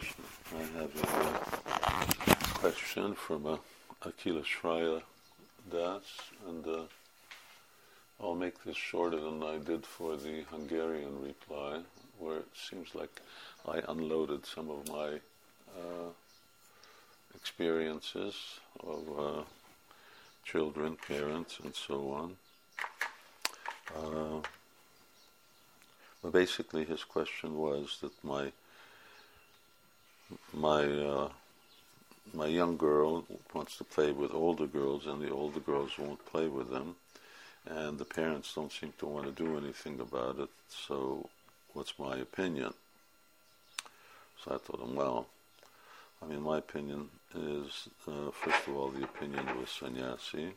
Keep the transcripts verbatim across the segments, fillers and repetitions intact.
Krishna. I have a uh, question from uh, Akila Shraya Das, and uh, I'll make this shorter than I did for the Hungarian reply, where it seems like I unloaded some of my uh, experiences of uh, children, parents, and so on. Uh, but basically, his question was that my my uh, my young girl wants to play with older girls, and the older girls won't play with them, and the parents don't seem to want to do anything about it. So, what's my opinion? So I told him, well, I mean, my opinion is, uh, first of all, the opinion of a sannyasi.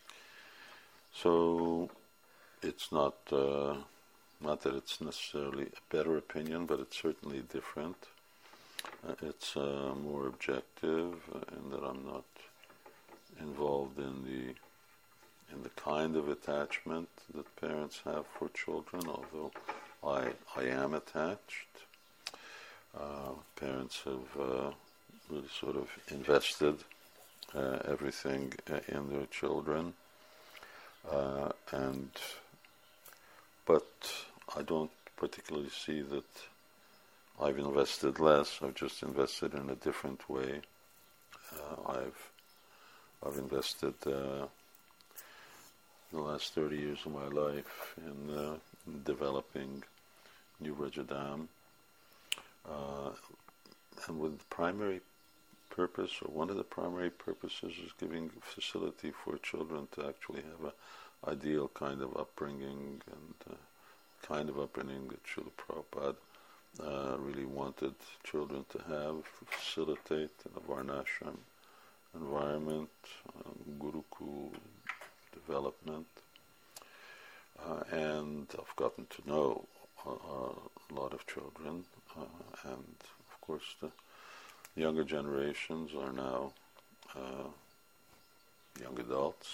So it's not uh, not that it's necessarily a better opinion, but it's certainly different. Uh, it's uh, more objective uh, in that I'm not involved in the in the kind of attachment that parents have for children, although I I am attached. Uh, parents have uh, really sort of invested uh, everything uh, in their children, uh, and but I don't particularly see that I've invested less. I've just invested in a different way. Uh, I've I've invested uh, the last thirty years of my life in, uh, in developing New Rajadam, uh, and with the primary purpose, or one of the primary purposes, is giving facility for children to actually have an ideal kind of upbringing, and uh, kind of upbringing that Srila Prabhupada Uh, really wanted children to have, facilitate in a varnashram environment, um, gurukul development, uh, and I've gotten to know a, a lot of children, uh, and of course the younger generations are now uh, young adults.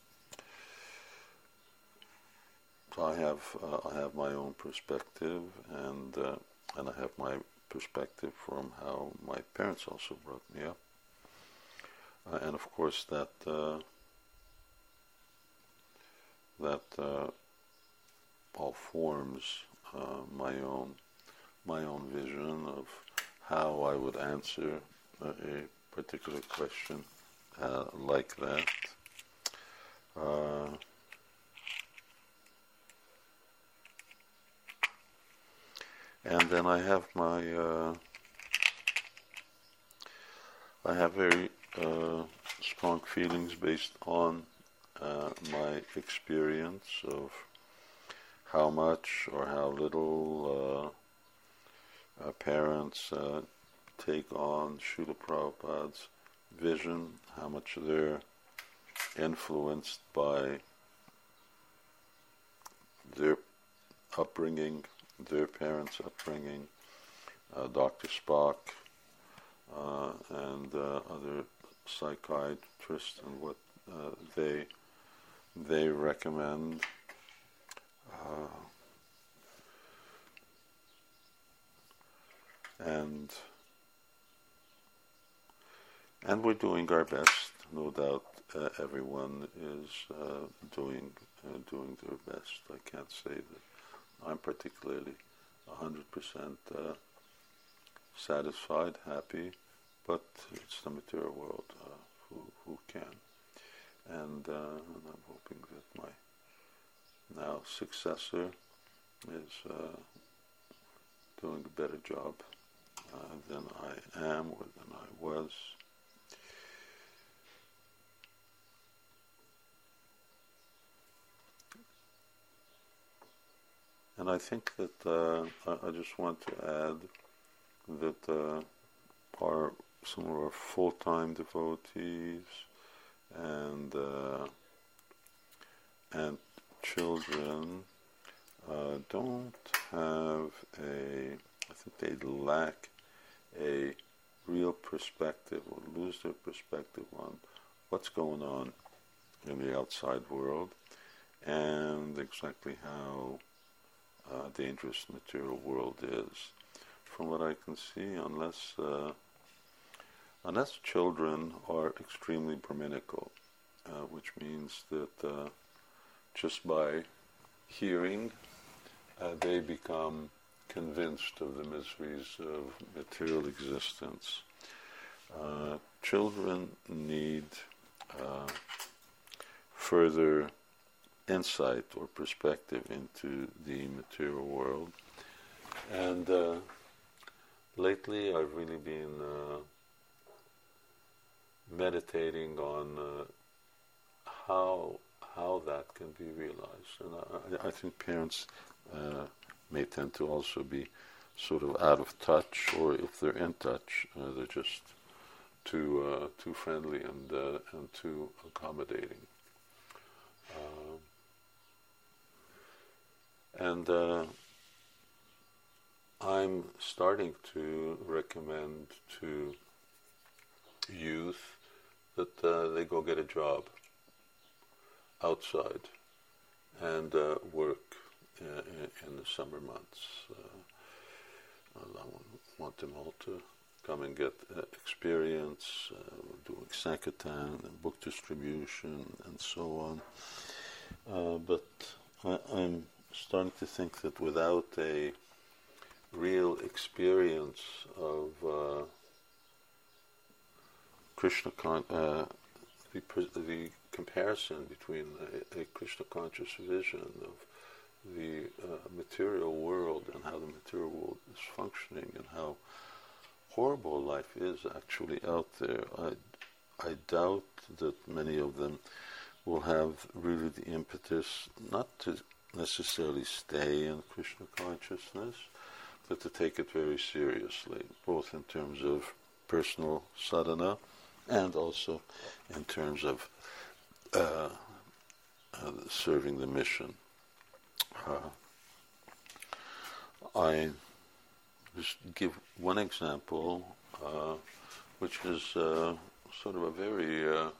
So I have uh, I have my own perspective, and uh, and I have my perspective from how my parents also brought me up. Uh, and of course that uh, that uh, all forms uh, my own my own vision of how I would answer a, a particular question uh, like that. Uh, And then I have my, uh, I have very uh, strong feelings based on uh, my experience of how much or how little uh, uh, parents uh, take on Srila Prabhupada's vision, how much they're influenced by their upbringing, their parents' upbringing, uh, Doctor Spock, uh, and uh, other psychiatrists, and what uh, they they recommend. Uh, and and we're doing our best. No doubt, uh, everyone is uh, doing uh, doing their best. I can't say that I'm particularly one hundred percent uh, satisfied, happy, but it's the material world uh, who, who can. And, uh, and I'm hoping that my now successor is uh, doing a better job uh, than I am or than I was. And I think that uh, I, I just want to add that uh, our some of our full-time devotees and uh, and children uh, don't have a, I think they lack a real perspective, or lose their perspective on what's going on in the outside world, and exactly how Uh, dangerous material world is. from what I can see, unless uh, unless children are extremely Brahminical, uh, which means that uh, just by hearing, uh, they become convinced of the miseries of material existence. Uh, children need uh, further insight or perspective into the material world. And uh, lately I've really been uh, meditating on uh, how how that can be realized. And I, I think parents uh, may tend to also be sort of out of touch, or if they're in touch, uh, they're just too uh, too friendly and uh, and too accommodating. Uh, and uh, I'm starting to recommend to youth that uh, they go get a job outside and uh, work uh, in, in the summer months. Uh, I want them all to come and get uh, experience, uh, doing Sankirtan and book distribution and so on. Uh, but I, I'm starting to think that without a real experience of uh, Krishna, con- uh, the, the comparison between a, a Krishna conscious vision of the uh, material world and how the material world is functioning and how horrible life is actually out there, I, I doubt that many of them will have really the impetus not to necessarily stay in Krishna consciousness, but to take it very seriously, both in terms of personal sadhana and also in terms of uh, uh, serving the mission. Uh, I just give one example, uh, which is uh, sort of a very, uh,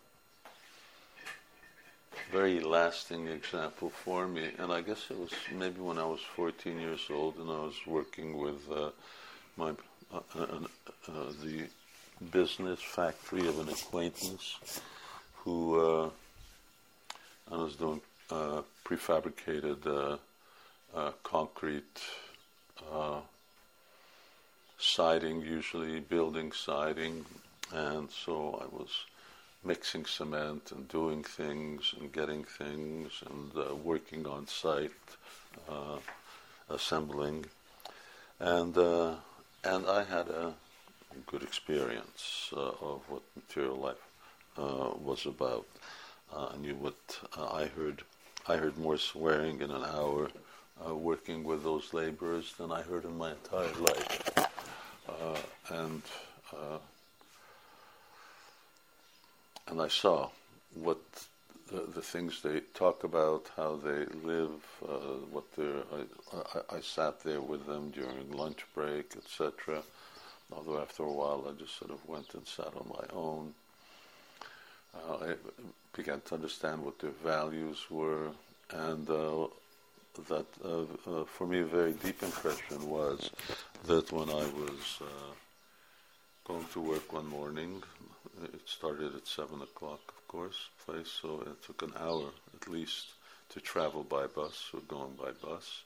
very lasting example for me. And I guess it was maybe when I was fourteen years old, and I was working with uh, my uh, uh, uh, the business factory of an acquaintance who uh, I was doing uh, prefabricated uh, uh, concrete uh, siding, usually building siding, and so I was mixing cement and doing things and getting things and uh, working on site, uh, assembling, and uh, and I had a good experience uh, of what material life uh, was about. Uh, I knew what uh, I heard. I heard more swearing in an hour uh, working with those laborers than I heard in my entire life. Uh, and uh, and I saw what the, the things they talk about, how they live, uh, what they're. I, I, I sat there with them during lunch break, et cetera. Although after a while, I just sort of went and sat on my own. Uh, I began to understand what their values were, and uh, that uh, uh, for me a very deep impression was that when I was uh, going to work one morning, it started at seven o'clock, of course, place, so it took an hour at least to travel by bus, or going by bus.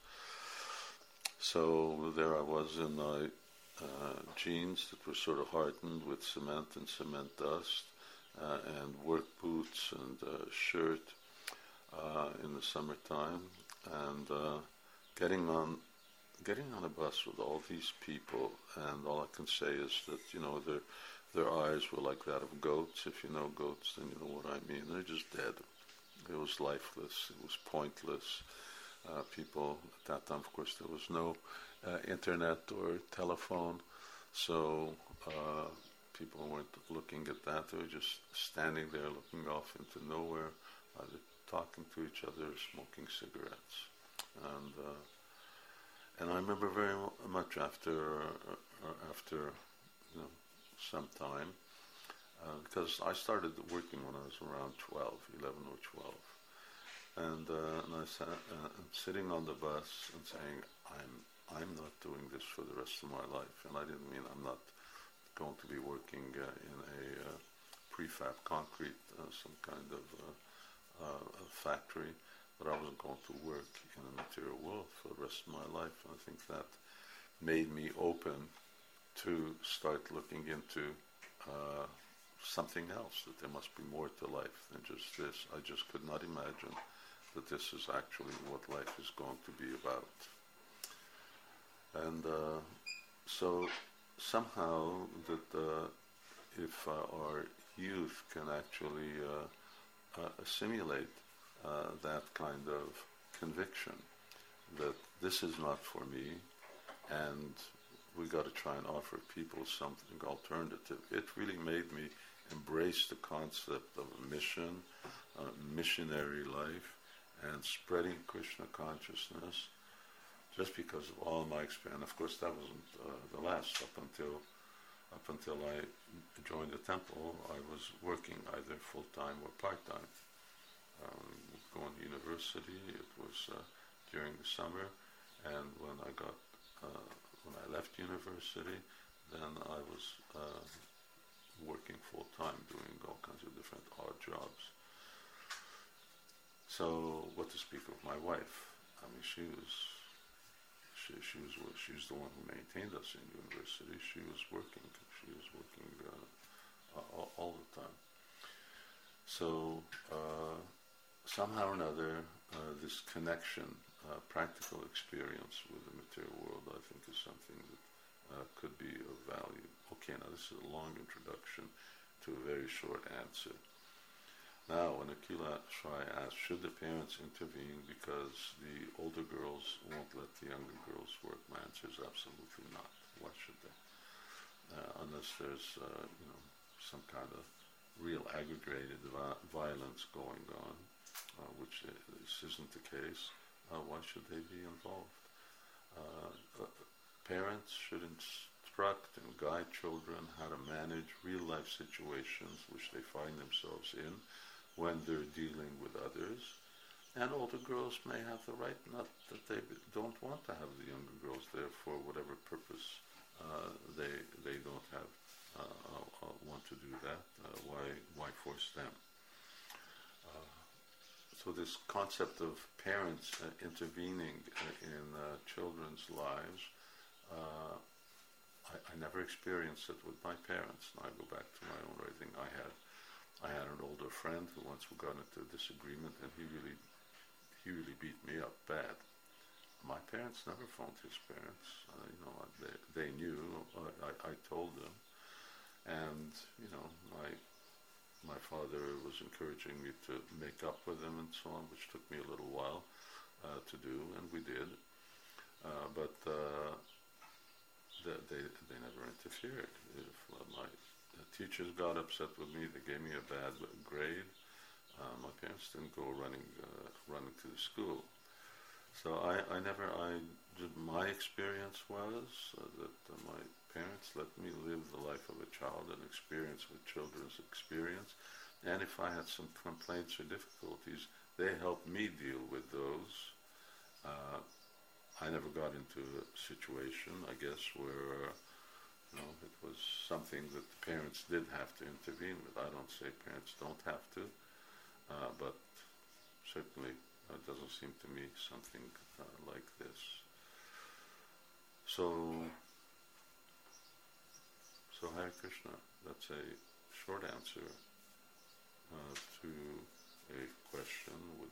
So there I was in my uh, jeans that were sort of hardened with cement and cement dust, uh, and work boots and uh, shirt uh, in the summertime, and uh, getting on getting on a bus with all these people, and all I can say is that, you know, their their eyes were like that of goats. If you know goats, then you know what I mean. They're just dead. It was lifeless. It was pointless. Uh, people, at that time, of course, there was no uh, internet or telephone, so uh, people weren't looking at that. They were just standing there looking off into nowhere, either talking to each other or smoking cigarettes. And uh, and I remember very much after uh, after you know, some time, uh, because I started working when I was around twelve, eleven or twelve. And, uh, and I sat uh, sitting on the bus and saying, I'm I'm not doing this for the rest of my life. And I didn't mean I'm not going to be working uh, in a uh, prefab concrete, uh, some kind of uh, uh, factory, but I wasn't going to work in the material world for the rest of my life. And I think that made me open to start looking into uh, something else, that there must be more to life than just this. I just could not imagine that this is actually what life is going to be about. And uh, so somehow that uh, if uh, our youth can actually uh, uh, assimilate uh, that kind of conviction that this is not for me, and we got to try and offer people something alternative. It really made me embrace the concept of a mission, a missionary life, and spreading Krishna consciousness, just because of all my experience. Of course, that wasn't uh, the last. Up until up until I joined the temple, I was working either full-time or part-time. Um, going to university, it was uh, during the summer, and when I got uh, when I left university, then I was uh, working full-time, doing all kinds of different odd jobs. So, what to speak of my wife? I mean, she was she she was she was the one who maintained us in university. She was working. She was working uh, all, all the time. So uh, somehow or another, uh, this connection, uh, practical experience with the material world, I think, is something that uh, could be of value. Okay, now this is a long introduction to a very short answer. Now, when Akila Shai asked, should the parents intervene because the older girls won't let the younger girls work, my answer is absolutely not. Why should they? Uh, unless there's, uh, you know, some kind of real aggregated vi- violence going on, uh, which this isn't the case, uh, why should they be involved? Uh, uh, parents should instruct and guide children how to manage real-life situations which they find themselves in when they're dealing with others. And older girls may have the right, not that they don't want to have the younger girls there for whatever purpose uh, they they don't have uh, uh, want to do that. Uh, why why force them? Uh, so this concept of parents uh, intervening uh, in uh, children's lives, uh, I, I never experienced it with my parents. Now I go back to my own writing. I had I had an older friend who once we got into a disagreement, and he really he really beat me up bad. My parents never phoned his parents. Uh, you know, they they knew. Uh, I, I told them, and you know, my my father was encouraging me to make up with them and so on, which took me a little while uh, to do, and we did. Uh, but uh, they, they they never interfered. If uh, my teachers got upset with me, they gave me a bad grade. Uh, my parents didn't go running uh, running to the school. So I, I never, I, my experience was uh, that uh, my parents let me live the life of a child and experience with children's experience. And if I had some complaints or difficulties, they helped me deal with those. Uh, I never got into a situation, I guess, where you know, it was something that the parents did have to intervene with. I don't say parents don't have to, uh, but certainly it uh, doesn't seem to me something uh, like this. So, so Hare Krishna, that's a short answer uh, to a question